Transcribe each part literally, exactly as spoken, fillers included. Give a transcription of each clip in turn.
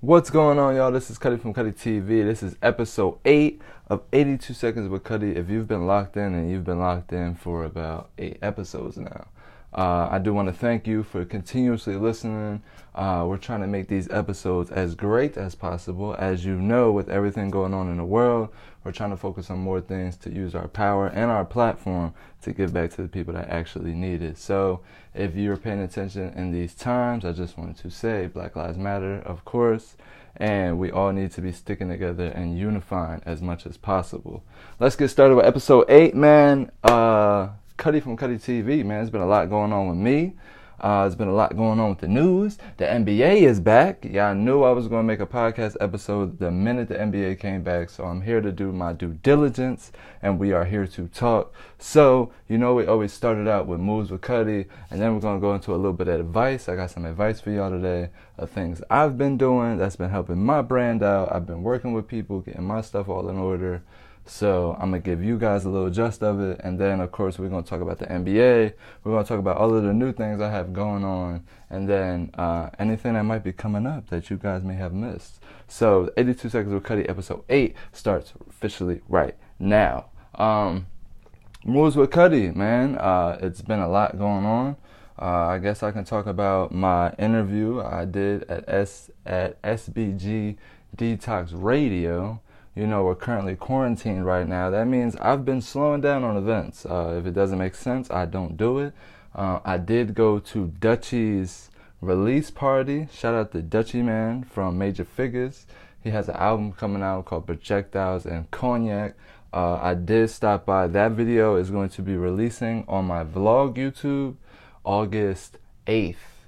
What's going on, y'all? This is Cuddy from Cuddy T V. This is episode eight of eighty-two Seconds with Cuddy. If you've been locked in, and you've been locked in for about eight episodes now, uh, I do want to thank you for continuously listening. Uh, we're trying to make these episodes as great as possible. As you know, with everything going on in the world, we're trying to focus on more things to use our power and our platform to give back to the people that actually need it. So if you're paying attention in these times, I just wanted to say Black Lives Matter, of course, and we all need to be sticking together and unifying as much as possible. Let's get started with episode eight, man. Uh, Cuddy from Cuddy T V, man. There's been a lot going on with me. Uh, there's been a lot going on with the news. The N B A is back. Yeah, I knew I was going to make a podcast episode the minute the N B A came back, so I'm here to do my due diligence, and we are here to talk. So, you know, we always started out with Moves with Cuddy, and then we're going to go into a little bit of advice. I got some advice for y'all today of things I've been doing that's been helping my brand out. I've been working with people, getting my stuff all in order. So I'm going to give you guys a little gist of it. And then, of course, we're going to talk about the N B A. We're going to talk about all of the new things I have going on. And then uh, anything that might be coming up that you guys may have missed. So eighty-two Seconds with Cuddy episode eight starts officially right now. Um, Moves with Cuddy, man. Uh, it's been a lot going on. Uh, I guess I can talk about my interview I did at S at S B G Detox Radio. You know, we're currently quarantined right now. That means I've been slowing down on events. Uh, if it doesn't make sense, I don't do it. Uh, I did go to Dutchie's release party. Shout out to Dutchie, man, from Major Figures. He has an album coming out called Projectiles and Cognac. Uh, I did stop by. That video is going to be releasing on my vlog YouTube August eighth.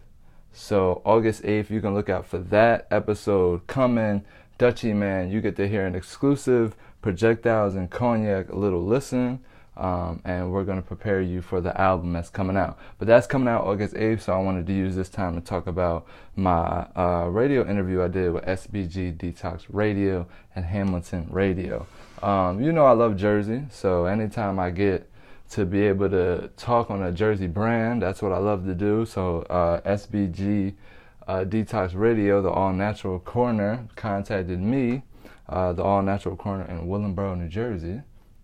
So August eighth, you can look out for that episode coming. Dutchie, man, you get to hear an exclusive Projectiles and Cognac little listen, um, and we're going to prepare you for the album that's coming out. But that's coming out August eighth, so I wanted to use this time to talk about my uh, radio interview I did with S B G Detox Radio and Hamilton Radio. Um, you know I love Jersey, so anytime I get to be able to talk on a Jersey brand, that's what I love to do. So uh, S B G Uh, Detox Radio, the All Natural Corner, contacted me, uh, the All Natural Corner in Willingboro, New Jersey,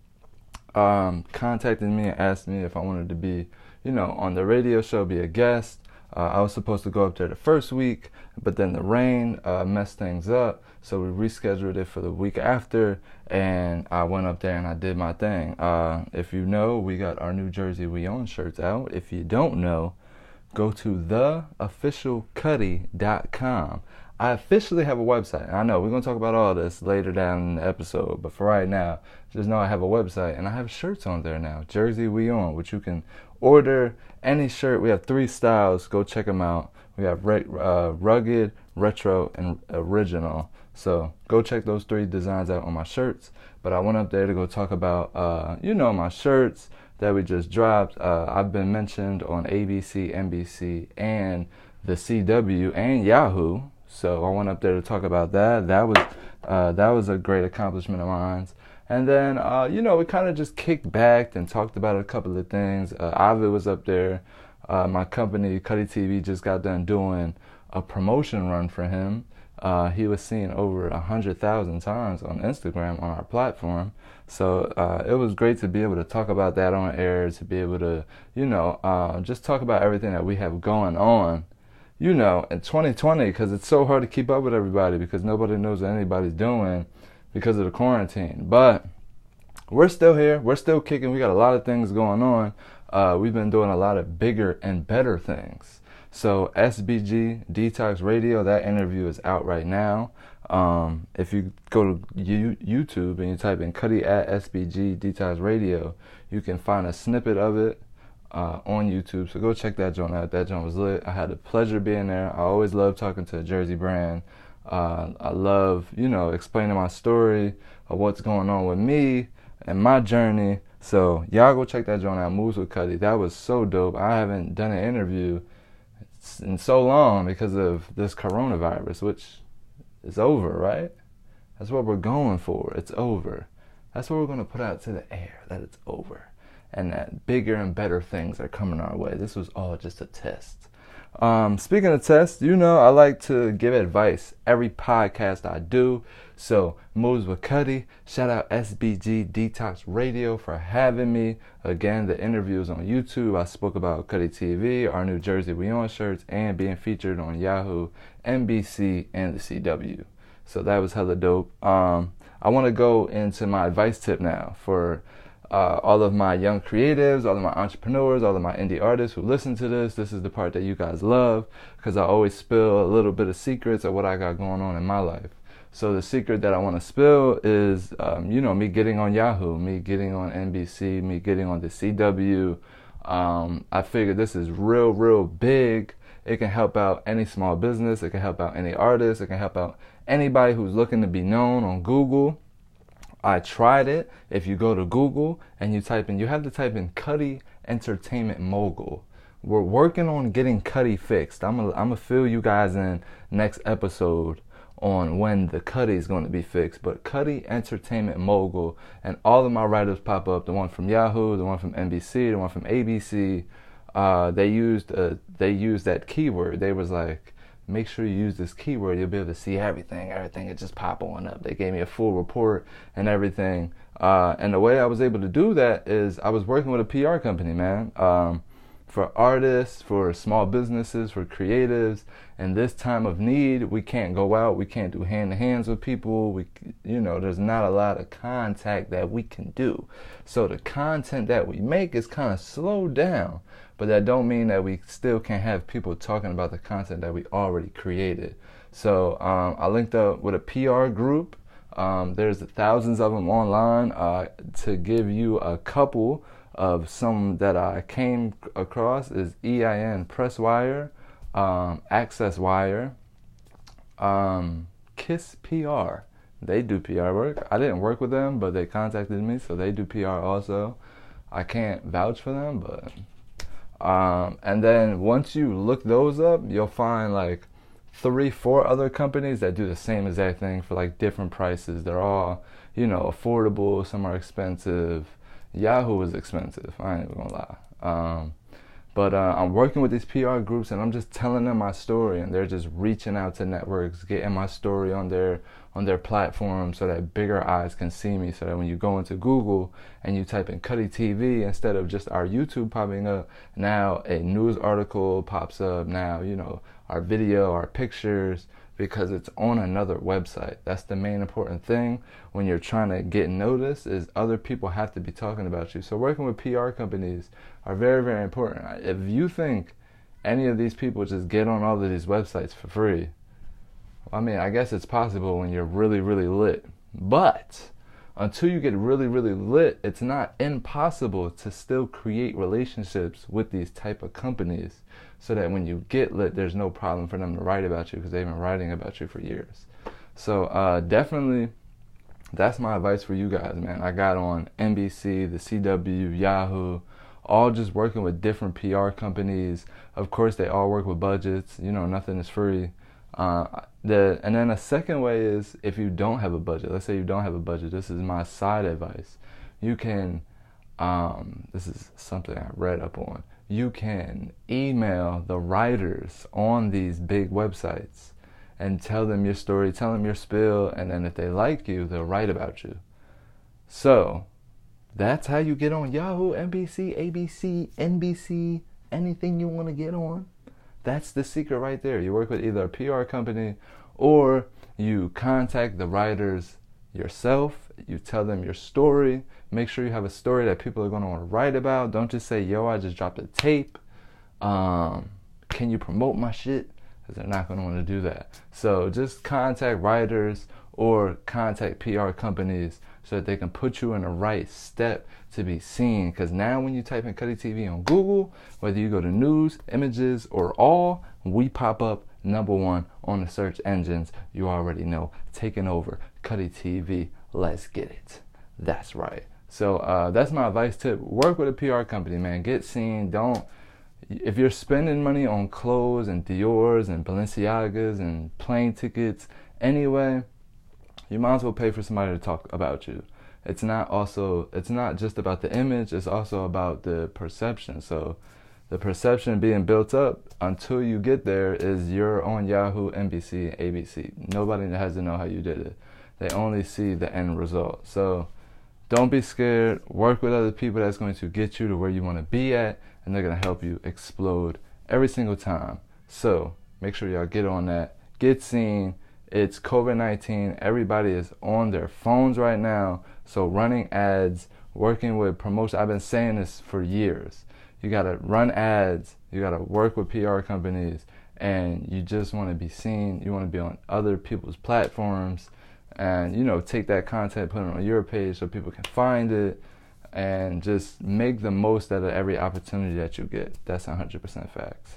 um, contacted me and asked me if I wanted to be, you know, on the radio show, be a guest. Uh, I was supposed to go up there the first week, but then the rain uh, messed things up, so we rescheduled it for the week after, and I went up there and I did my thing. Uh, if you know, we got our New Jersey We Own shirts out. If you don't know, go to the official cuddy dot com. I officially have a website. I know we're going to talk about all this later down in the episode, but for right now, just know I have a website, and I have shirts on there now, Jersey We Own, which you can order any shirt. We have three styles. Go check them out. We have re- uh, rugged, retro, and original. So go check those three designs out on my shirts. But I went up there to go talk about, uh, you know, my shirts that we just dropped. Uh, I've been mentioned on A B C, N B C, and the C W and Yahoo. So I went up there to talk about that. That was uh, that was a great accomplishment of mine. And then uh, you know, we kind of just kicked back and talked about a couple of things. Uh, Avid was up there. Uh, my company, Cuddy T V, just got done doing a promotion run for him. Uh, he was seen over a hundred thousand times on Instagram on our platform. So uh, it was great to be able to talk about that on air, to be able to, you know, uh, just talk about everything that we have going on, you know, in twenty twenty, because it's so hard to keep up with everybody because nobody knows what anybody's doing because of the quarantine. But we're still here. We're still kicking. We got a lot of things going on. Uh, we've been doing a lot of bigger and better things. So S B G Detox Radio, that interview is out right now. Um, if you go to U- YouTube and you type in Cuddy at S B G Detox Radio, you can find a snippet of it uh, on YouTube. So go check that joint out. That joint was lit. I had the pleasure being there. I always love talking to a Jersey brand. Uh, I love, you know, explaining my story of what's going on with me and my journey. So y'all go check that joint out, Moves with Cuddy. That was so dope. I haven't done an interview in so long because of this coronavirus, which is over, right? That's what we're going for. It's over. That's what we're going to put out to the air, that it's over. And that bigger and better things are coming our way. This was all just a test. Um, speaking of tests, you know I like to give advice every podcast I do. So, Moves with Cuddy, shout out S B G Detox Radio for having me. Again, the interviews on YouTube, I spoke about Cuddy T V, our New Jersey We On shirts, and being featured on Yahoo, N B C, and the C W. So that was hella dope. Um, I want to go into my advice tip now for uh, all of my young creatives, all of my entrepreneurs, all of my indie artists who listen to this. This is the part that you guys love because I always spill a little bit of secrets of what I got going on in my life. So the secret that I want to spill is, um, you know, me getting on Yahoo, me getting on N B C, me getting on the C W. Um, I figured this is real, real big. It can help out any small business. It can help out any artist. It can help out anybody who's looking to be known on Google. I tried it. If you go to Google and you type in, you have to type in Cuddy Entertainment Mogul. We're working on getting Cuddy fixed. I'm gonna, I'm gonna fill you guys in next episode on when the Cuddy is going to be fixed, but Cuddy Entertainment Mogul, and all of my writers pop up. The one from Yahoo, the one from N B C, the one from A B C. Uh, they used uh, they used that keyword. They was like, make sure you use this keyword. You'll be able to see everything. Everything will just pop on up. They gave me a full report and everything. Uh, and the way I was able to do that is I was working with a P R company, man. Um, for artists, for small businesses, for creatives. In this time of need, we can't go out, we can't do hand-to-hands with people, we, you know, there's not a lot of contact that we can do. So the content that we make is kind of slowed down, but that don't mean that we still can't have people talking about the content that we already created. So um, I linked up with a P R group. Um, there's thousands of them online. Uh, to give you a couple of some that I came across is E I N Presswire, um, Access Wire, um, Kiss P R. They do P R work. I didn't work with them, but they contacted me, so they do P R also. I can't vouch for them, but um, and then once you look those up, you'll find like three, four other companies that do the same exact thing for like different prices. They're all, you know, affordable. Some are expensive. Yahoo is expensive, I ain't even gonna lie. Um, but uh, I'm working with these P R groups and I'm just telling them my story, and they're just reaching out to networks, getting my story on their on their platform so that bigger eyes can see me, so that when you go into Google and you type in Cuddy T V, instead of just our YouTube popping up, now a news article pops up, now, you know, our video, our pictures, because it's on another website. That's the main important thing when you're trying to get noticed, is other people have to be talking about you. So working with P R companies are very, very important. If you think any of these people just get on all of these websites for free, I mean, I guess it's possible when you're really, really lit. But until you get really, really lit, it's not impossible to still create relationships with these type of companies, so that when you get lit, there's no problem for them to write about you, because they've been writing about you for years. So uh, definitely, that's my advice for you guys, man. I got on N B C, the C W, Yahoo, all just working with different P R companies. Of course, they all work with budgets. You know, nothing is free. Uh, the and then a second way is, if you don't have a budget, let's say you don't have a budget, this is my side advice. You can, um, this is something I read up on, you can email the writers on these big websites and tell them your story, tell them your spill, and then if they like you, they'll write about you. So that's how you get on Yahoo, N B C, A B C, N B C, anything you want to get on. That's the secret right there. You work with either a P R company, or you contact the writers yourself. You tell them your story. Make sure you have a story that people are going to want to write about. Don't just say, yo, I just dropped a tape. Um, can you promote my shit? Because they're not going to want to do that. So just contact writers or contact P R companies so that they can put you in the right step to be seen. Because now when you type in Cuddy T V on Google, whether you go to news, images, or all, we pop up number one on the search engines. You already know, taking over Cuddy T V. Let's get it. That's right. So uh, that's my advice tip. Work with a P R company, man. Get seen. Don't, if you're spending money on clothes and Dior's and Balenciagas and plane tickets anyway, you might as well pay for somebody to talk about you. It's not also, it's not just about the image, it's also about the perception. So the perception being built up until you get there is you're on Yahoo, N B C, A B C. Nobody has to know how you did it. They only see the end result. So don't be scared. Work with other people that's going to get you to where you want to be at, and they're going to help you explode every single time. So make sure y'all get on that. Get seen. It's COVID nineteen. Everybody is on their phones right now. So running ads, working with promotion. I've been saying this for years. You got to run ads. You got to work with P R companies. And you just want to be seen. You want to be on other people's platforms. And, you know, take that content, put it on your page so people can find it. And just make the most out of every opportunity that you get. That's one hundred percent facts.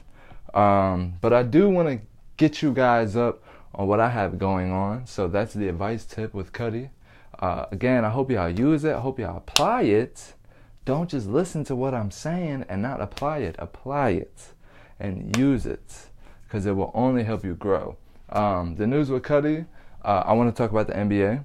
Um, but I do want to get you guys up on what I have going on. So that's the advice tip with Cuddy. Uh, again, I hope y'all use it. I hope y'all apply it. Don't just listen to what I'm saying and not apply it. Apply it and use it, because it will only help you grow. Um, the news with Cuddy, uh, I want to talk about the N B A.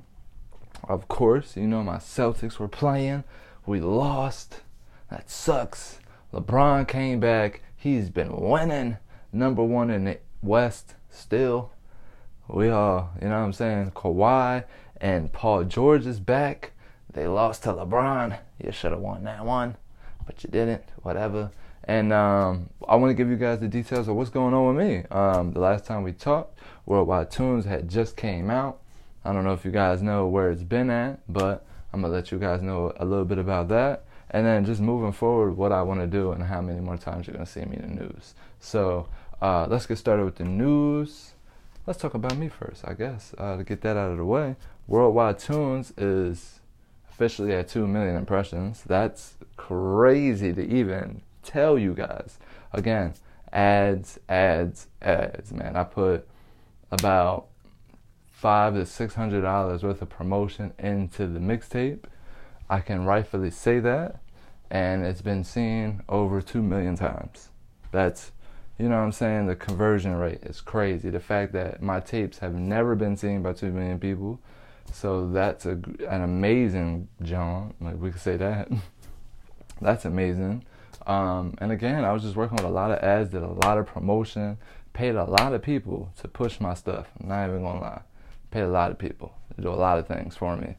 Of course, you know my Celtics were playing. We lost. That sucks. LeBron came back. He's been winning. Number one in the West still. We all, you know what I'm saying? Kawhi and Paul George is back. They lost to LeBron. You should have won that one, but you didn't. Whatever. And um, I want to give you guys the details of what's going on with me. Um, the last time we talked, Worldwide Tunes had just came out. I don't know if you guys know where it's been at, but I'm going to let you guys know a little bit about that. And then just moving forward, what I want to do and how many more times you're going to see me in the news. So uh, let's get started with the news. Let's talk about me first, I guess, uh, to get that out of the way. Worldwide Tunes is officially at two million impressions. That's crazy to even tell you guys. Again, ads, ads, ads, man. I put about five to six hundred dollars worth of promotion into the mixtape. I can rightfully say that, and it's been seen over two million times. That's, you know what I'm saying, the conversion rate is crazy. The fact that my tapes have never been seen by two million people, so that's a, an amazing jump. Like, we could say that. That's amazing. Um, and again, I was just working with a lot of ads, did a lot of promotion, paid a lot of people to push my stuff. I'm not even gonna lie. Paid a lot of people to do a lot of things for me.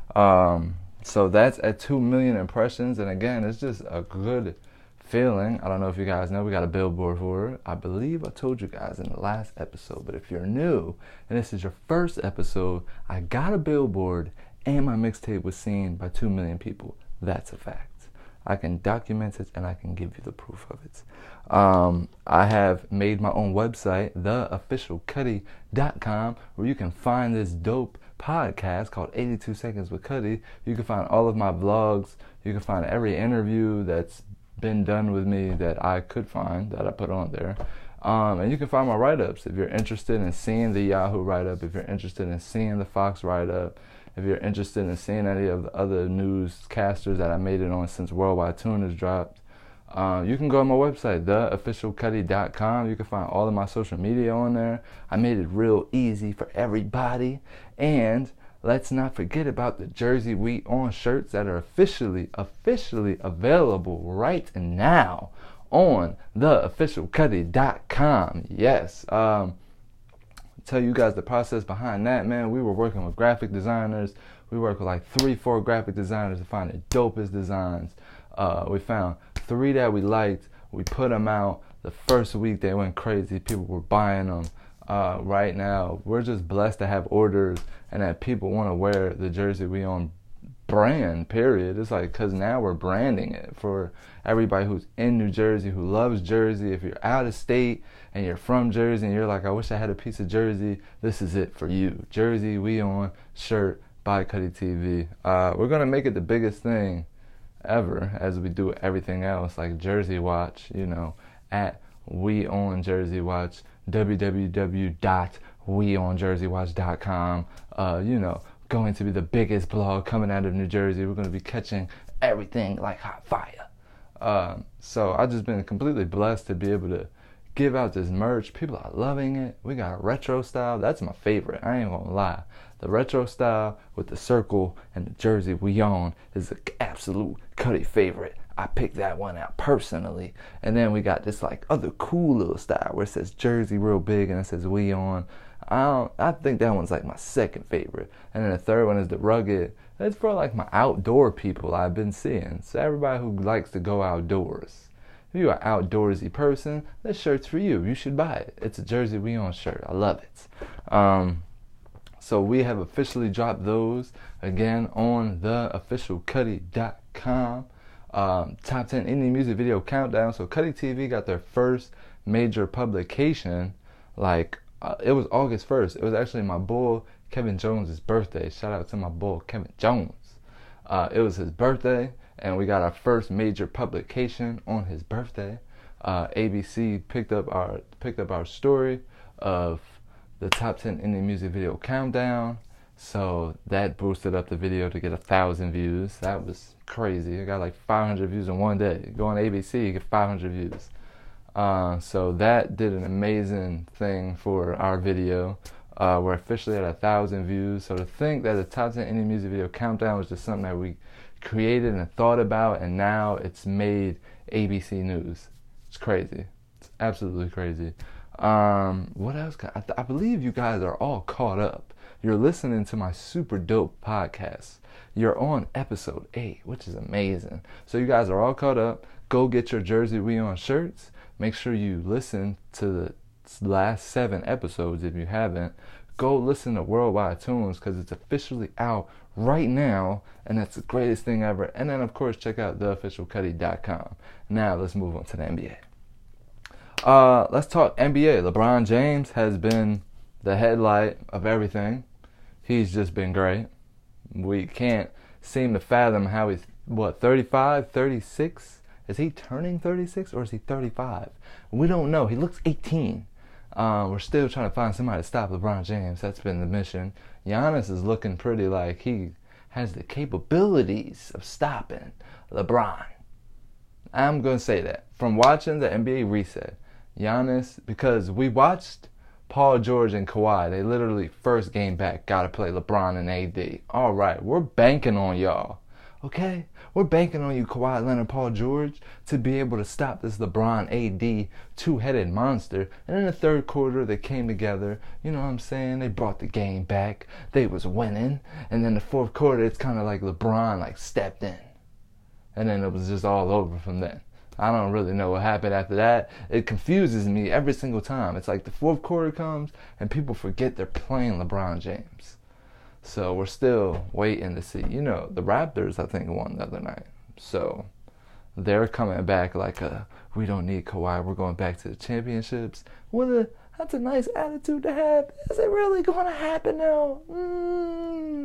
Um, so that's at two million impressions. And again, it's just a good feeling. I don't know if you guys know, we got a billboard for it. I believe I told you guys in the last episode, but if you're new and this is your first episode, I got a billboard and my mixtape was seen by two million people. That's a fact. I can document it and I can give you the proof of it. Um, I have made my own website, the official cuddy dot com, where you can find this dope podcast called eighty-two seconds with Cuddy. You can find all of my vlogs. You can find every interview that's been done with me that I could find, that I put on there. Um, and you can find my write-ups if you're interested in seeing the Yahoo write-up, if you're interested in seeing the Fox write-up, if you're interested in seeing any of the other newscasters that I made it on since Worldwide Tune has dropped. Uh, you can go on my website, the official cuddy dot com. You can find all of my social media on there. I made it real easy for everybody. And let's not forget about the Jersey We On shirts that are officially, officially available right now on the official cuddy dot com. Yes. Um, tell you guys the process behind that, man. We were working with graphic designers. We worked with like three, four graphic designers to find the dopest designs. Uh, we found three that we liked. We put them out. The first week they went crazy. People were buying them. Uh, right now, we're just blessed to have orders and that people want to wear the Jersey We On brand, period. It's like, because now we're branding it for everybody who's in New Jersey, who loves Jersey. If you're out of state and you're from Jersey and you're like, I wish I had a piece of Jersey, this is it for you. Jersey We On shirt by Cuddy T V. Uh, we're going to make it the biggest thing ever, as we do everything else, like Jersey Watch, you know, at We On Jersey Watch, w w w dot we on jersey watch dot com. Uh, you know, going to be the biggest blog coming out of New Jersey. We're going to be catching everything like hot fire. Um, so I've just been completely blessed to be able to give out this merch. People are loving it. We got a retro style. That's my favorite. I ain't gonna lie. The retro style with the circle and the Jersey We On is an absolute Cuddy favorite. I picked that one out personally. And then we got this like other cool little style where it says Jersey real big and it says we on. I don't, I think that one's like my second favorite. And then the third one is the rugged. It's for like my outdoor people I've been seeing. So everybody who likes to go outdoors. If you're an outdoorsy person, this shirt's for you. You should buy it. It's a Jersey We On shirt. I love it. Um, so we have officially dropped those again on the official Cuddy dot com. Um, top ten indie music video countdown. So Cuddy T V got their first major publication. Like uh, it was August first. It was actually my bull Kevin Jones' birthday. Shout out to my bull Kevin Jones. Uh, it was his birthday, and we got our first major publication on his birthday. Uh, A B C picked up our picked up our story of the top ten indie music video countdown. So that boosted up the video to get a thousand views. That was crazy. It got like five hundred views in one day. Go on A B C, you get five hundred views. Uh, so that did an amazing thing for our video. Uh, we're officially at a thousand views. So to think that the top ten indie music video countdown was just something that we created and thought about, and now it's made A B C News. It's crazy. It's absolutely crazy. Um, what else? Can, I, I believe you guys are all caught up. You're listening to my super dope podcast. You're on episode eight, which is amazing. So you guys are all caught up. Go get your Jersey We On shirts. Make sure you listen to the last seven episodes if you haven't. Go listen to Worldwide Tunes because it's officially out right now, and that's the greatest thing ever. And then, of course, check out the official Cuddy dot com. Now, let's move on to the N B A. Uh, let's talk N B A. LeBron James has been the headlight of everything. He's just been great. We can't seem to fathom how he's, what, thirty-five, thirty-six? Is he turning thirty-six or is he thirty-five? We don't know. He looks eighteen. Uh, we're still trying to find somebody to stop LeBron James. That's been the mission. Giannis is looking pretty like he has the capabilities of stopping LeBron. I'm going to say that. From watching the N B A reset, Giannis, because we watched Paul George and Kawhi, they literally first game back got to play LeBron and A D. All right, we're banking on y'all. Okay? We're banking on you, Kawhi Leonard, Paul George, to be able to stop this LeBron A D two-headed monster. And in the third quarter, they came together. You know what I'm saying? They brought the game back. They was winning. And then the fourth quarter, it's kind of like LeBron like stepped in. And then it was just all over from then. I don't really know what happened after that. It confuses me every single time. It's like the fourth quarter comes and people forget they're playing LeBron James. So we're still waiting to see. You know, the Raptors, I think, won the other night. So they're coming back like, a, we don't need Kawhi. We're going back to the championships. What a, that's a nice attitude to have. Is it really going to happen now? Mm,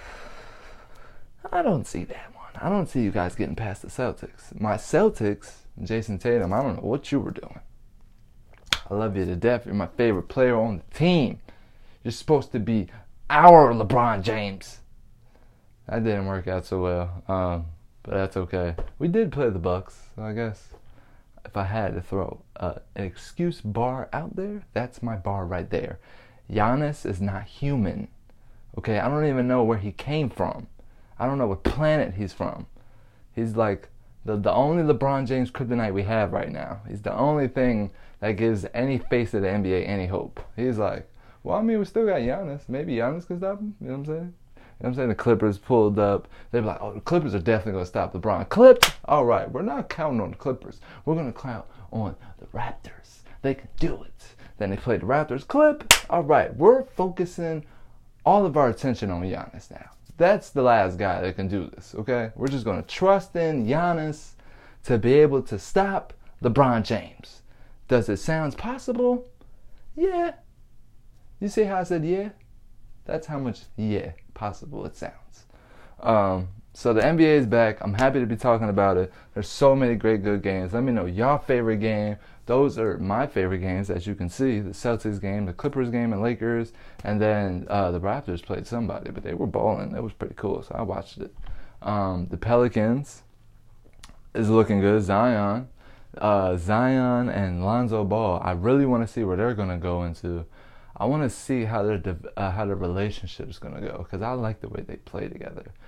I don't see that one. I don't see you guys getting past the Celtics. My Celtics, Jason Tatum, I don't know what you were doing. I love you to death. You're my favorite player on the team. You're supposed to be our LeBron James. That didn't work out so well, um, but that's okay. We did play the Bucks, so I guess if I had to throw uh, an excuse bar out there, that's my bar right there. Giannis is not human. Okay, I don't even know where he came from. I don't know what planet he's from. He's like the the only LeBron James kryptonite we have right now. He's the only thing that gives any face of the N B A any hope. He's like, well, I mean, we still got Giannis. Maybe Giannis can stop him. You know what I'm saying? You know what I'm saying? The Clippers pulled up. They'd be like, oh, the Clippers are definitely going to stop LeBron. Clipped? All right, we're not counting on the Clippers. We're going to count on the Raptors. They can do it. Then they played the Raptors. Clip? All right, we're focusing all of our attention on Giannis now. That's the last guy that can do this, okay? We're just going to trust in Giannis to be able to stop LeBron James. Does it sound possible? Yeah. You see how I said yeah? That's how much yeah possible it sounds. Um, so the N B A is back. I'm happy to be talking about it. There's so many great good games. Let me know your favorite game. Those are my favorite games, as you can see. The Celtics game, the Clippers game, and Lakers. And then uh, the Raptors played somebody, but they were balling. It was pretty cool, so I watched it. Um, the Pelicans is looking good. Zion. Uh, Zion and Lonzo Ball. I really want to see where they're going to go into. I want to see how their uh, how their relationship is going to go because I like the way they play together.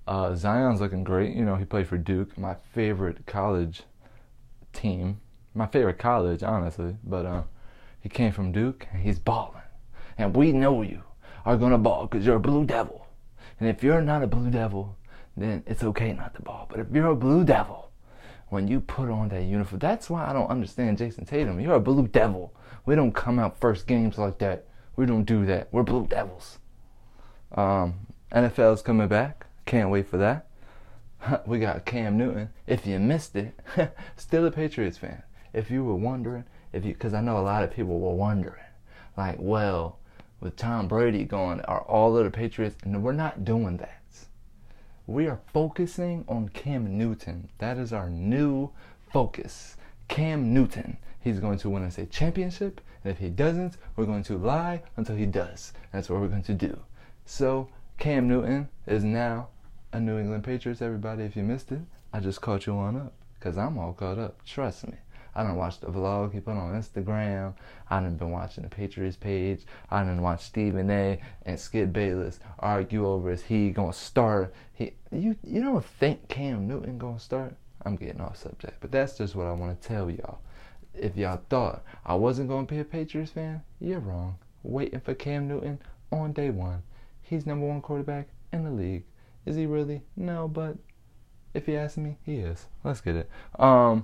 Uh, Zion's looking great. You know, he played for Duke, my favorite college team. My favorite college, honestly. But uh, he came from Duke, and he's balling. And we know you are going to ball because you're a Blue Devil. And if you're not a Blue Devil, then it's okay not to ball. But if you're a Blue Devil, when you put on that uniform, that's why I don't understand Jason Tatum. You're a Blue Devil. We don't come out first games like that. We don't do that. We're Blue Devils. Um, N F L's coming back. Can't wait for that. We got Cam Newton. If you missed it, still a Patriots fan. If you were wondering, if you, because I know a lot of people were wondering, like, well, with Tom Brady going, are all of the Patriots? And we're not doing that. We are focusing on Cam Newton. That is our new focus. Cam Newton. He's going to win us a championship, and if he doesn't, we're going to lie until he does. That's what we're going to do. So, Cam Newton is now a New England Patriots, everybody. If you missed it, I just caught you on up, because I'm all caught up. Trust me. I done watched the vlog he put on Instagram. I done been watching the Patriots page. I done watched Stephen A. and Skip Bayless argue over is he gonna start. He, you, you don't think Cam Newton gonna start? I'm getting off subject, but that's just what I want to tell y'all. If y'all thought I wasn't gonna be a Patriots fan, you're wrong. Waiting for Cam Newton on day one. He's number one quarterback in the league. Is he really? No, but if you ask me, he is. Let's get it. Um.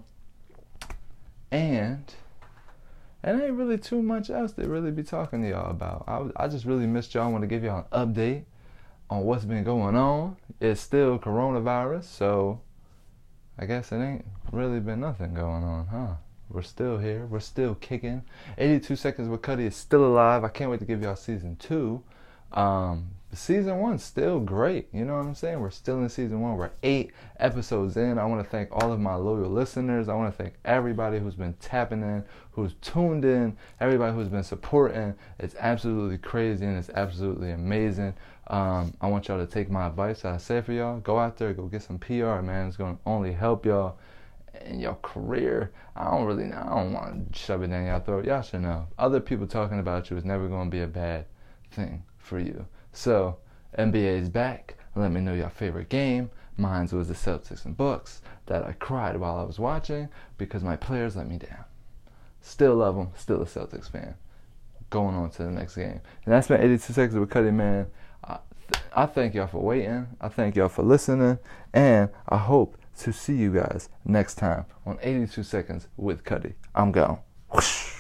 And it ain't really too much else to really be talking to y'all about. I, I just really missed y'all. I want to give y'all an update on what's been going on. It's still coronavirus, so I guess it ain't really been nothing going on, huh? We're still here. We're still kicking. eighty-two Seconds with Cuddy is still alive. I can't wait to give y'all season two. Um, season one's still great. You know what I'm saying? We're still in season one. We're eight episodes in. I want to thank all of my loyal listeners. I want to thank everybody who's been tapping in, who's tuned in, everybody who's been supporting. It's absolutely crazy and it's absolutely amazing. Um, I want y'all to take my advice that I say for y'all. Go out there, go get some P R, man. It's going to only help y'all in your career. I don't really know. I don't want to shove it down y'all throat. Y'all should know. Other people talking about you is never going to be a bad thing for you. So, N B A is back. Let me know your favorite game. Mine was the Celtics and Bucks that I cried while I was watching because my players let me down. Still love them. Still a Celtics fan. Going on to the next game. And that's been eighty-two Seconds with Cuddy, man. I, th- I thank y'all for waiting. I thank y'all for listening. And I hope to see you guys next time on eighty-two Seconds with Cuddy. I'm gone. Whoosh.